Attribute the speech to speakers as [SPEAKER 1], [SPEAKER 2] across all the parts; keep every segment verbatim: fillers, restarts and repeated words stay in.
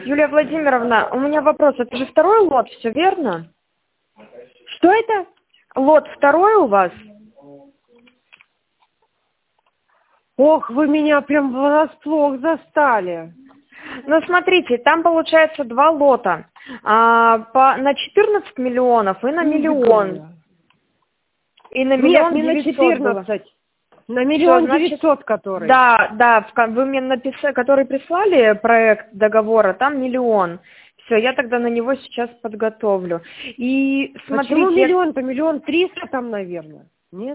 [SPEAKER 1] Юлия Владимировна, у меня вопрос. Это же второй лот, все верно?
[SPEAKER 2] Что это?
[SPEAKER 1] Лот второй у вас?
[SPEAKER 2] Ох, вы меня прям врасплох застали.
[SPEAKER 1] Ну, смотрите, там получается два лота. А, по, на четырнадцать миллионов и на миллион. И на миллион
[SPEAKER 2] Нет, не на четырнадцать. На миллион девятьсот, который.
[SPEAKER 1] Да, да, вы мне написали, который прислали проект договора, там миллион. Все, я тогда на него сейчас подготовлю. И смотрите.
[SPEAKER 2] Почему миллион? По миллион триста там, наверное. Нет?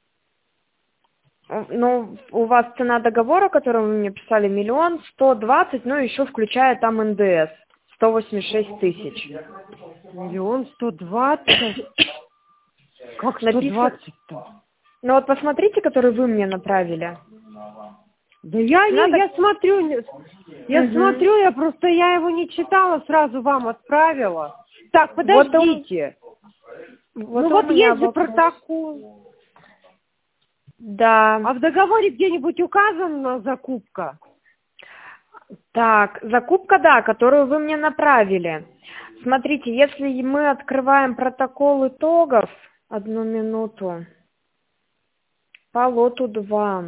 [SPEAKER 1] Ну, у вас цена договора, который вы мне писали, миллион сто двадцать, ну, еще включая там эн дэ эс, сто восемьдесят шесть тысяч.
[SPEAKER 2] Миллион сто двадцать? Как сто двадцать-то?
[SPEAKER 1] Ну, вот посмотрите, который вы мне направили.
[SPEAKER 2] Да я,
[SPEAKER 1] Надо...
[SPEAKER 2] не, я смотрю, я угу. смотрю, я просто, я его не читала, сразу вам отправила. Так, подождите. Вот, вот, ну, вот есть же протокол.
[SPEAKER 1] Да.
[SPEAKER 2] А в договоре где-нибудь указана закупка?
[SPEAKER 1] Так, закупка, да, которую вы мне направили. Смотрите, если мы открываем протокол итогов, одну минуту, по лоту два.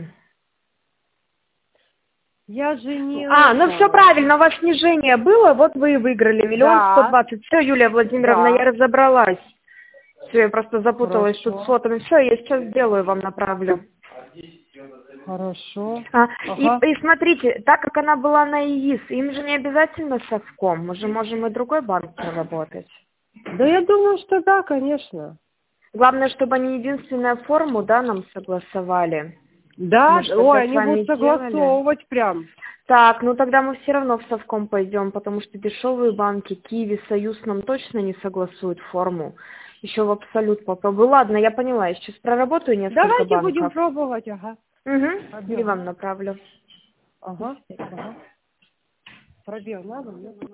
[SPEAKER 2] Я же не...
[SPEAKER 1] А, ну все правильно, у вас снижение было, вот вы и выиграли, миллион сто двадцать. Все, Юлия Владимировна, да. Я разобралась. Все, я просто запуталась тут с фотами. Все, я сейчас сделаю, вам направлю.
[SPEAKER 2] Хорошо.
[SPEAKER 1] А,
[SPEAKER 2] ага.
[SPEAKER 1] и, и смотрите, так как она была на ИИС, им же не обязательно совком, мы же можем и другой банк проработать.
[SPEAKER 2] Да я думаю, что да, конечно.
[SPEAKER 1] Главное, чтобы они единственную форму, да, нам согласовали.
[SPEAKER 2] Да, ой, они будут согласовывать прям.
[SPEAKER 1] Так, ну тогда мы все равно в совком пойдем, потому что дешевые банки, Киви, Союз нам точно не согласуют форму. Еще в Абсолют попробую. Ладно, я поняла, я сейчас проработаю несколько
[SPEAKER 2] Давайте
[SPEAKER 1] банков.
[SPEAKER 2] будем пробовать, ага.
[SPEAKER 1] Угу, и вам направлю.
[SPEAKER 2] Ага, ага. Пробел надо, нет?